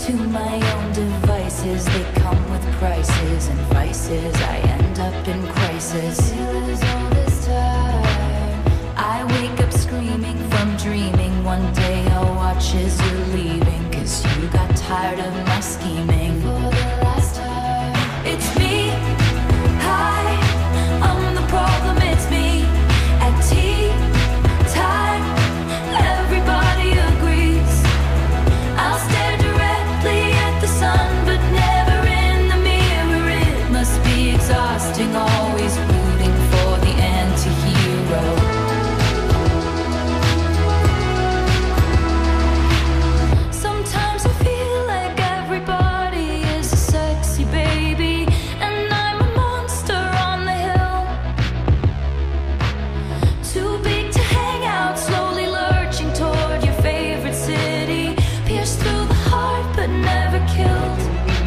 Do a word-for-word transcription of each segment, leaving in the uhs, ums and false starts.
to my own devices. They come with prices and vices. I end up in crisis. All this time, I wake up screaming from dreaming. One day I'll watch as you're leaving, 'cause you got tired of my scheming. For the last time, it's me. Hi, I'm the problem, it's me. At tea time, everybody agrees. I'll stare directly at the sun, but never in the mirror. It must be exhausting, always rooting for the anti-hero. Sometimes I feel like everybody is a sexy baby, and I'm a monster on the hill. Too big to hang out, slowly lurching toward your favorite city. Pierced through the heart, but never killed.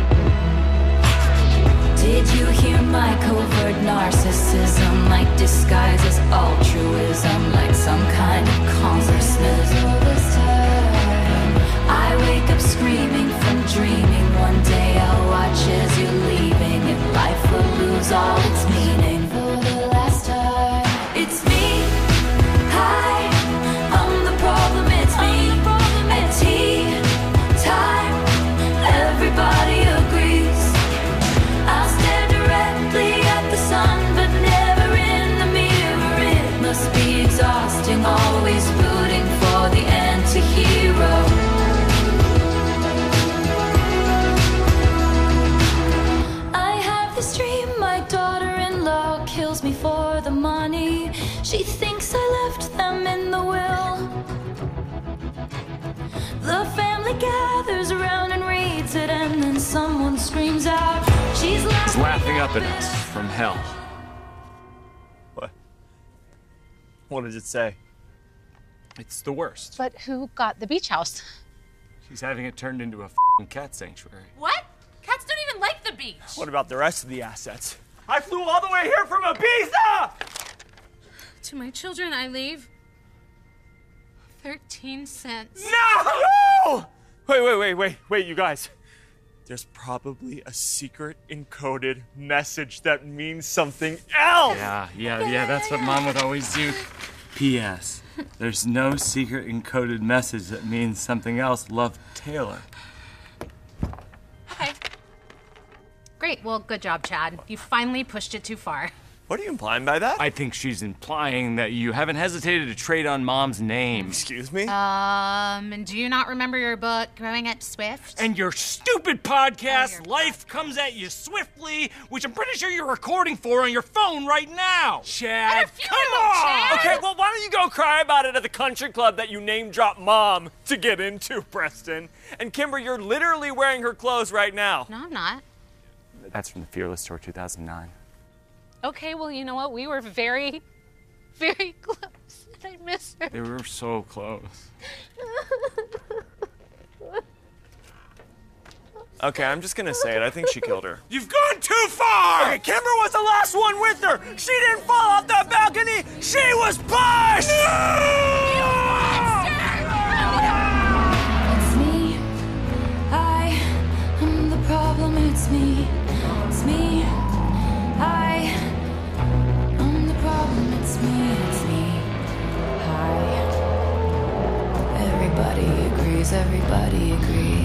Did you hear my covert narcissism? Like disguises altruism, like some kind of consciousness. All this time, I wake up screaming from dreaming. One day I'll watch as you're leaving, and life will lose all its meaning. For the last time, it's me. Hi, I'm the problem, it's me. At tea time, everybody agrees. I'll stare directly at the sun, but never in the mirror. It must be exhausting, always rooting for the anti-hero. I have this dream, my daughter-in-law kills me for the money. She thinks I left them in the will. The family gathers around and reads it, and then someone screams out, she's laughing, He's laughing up at us from hell. What? What does it say? It's the worst. But who got the beach house? She's having it turned into a f***ing cat sanctuary. What? Cats don't even like the beach. What about the rest of the assets? I flew all the way here from Ibiza! To my children, I leave thirteen cents. No! Wait, wait, wait, wait, wait, you guys. There's probably a secret encoded message that means something else! Yeah, yeah, yeah, that's what Mom would always do. P S. There's no secret encoded message that means something else. Love, Taylor. Okay. Great. Well, good job, Chad. You finally pushed it too far. What are you implying by that? I think she's implying that you haven't hesitated to trade on Mom's name. Excuse me? Um, and do you not remember your book, Growing Up Swift? And your stupid podcast, Oh, your Life Comes at You Swiftly, which I'm pretty sure you're recording for on your phone right now. Chad, come on! Chad! Okay, well, why don't you go cry about it at the country club that you name-drop Mom to get into, Preston? And Kimber, you're literally wearing her clothes right now. No, I'm not. That's from the Fearless Tour two thousand nine. Okay, well, you know what? We were very, very close, and I miss her. They were so close. Okay, I'm just gonna say it. I think she killed her. You've gone too far! Okay, Kimber was the last one with her! She didn't fall off that balcony! She was pushed! It's me. I am the problem, it's me. It's me. I am the problem, it's me. It's me. Hi. Everybody agrees, everybody agrees.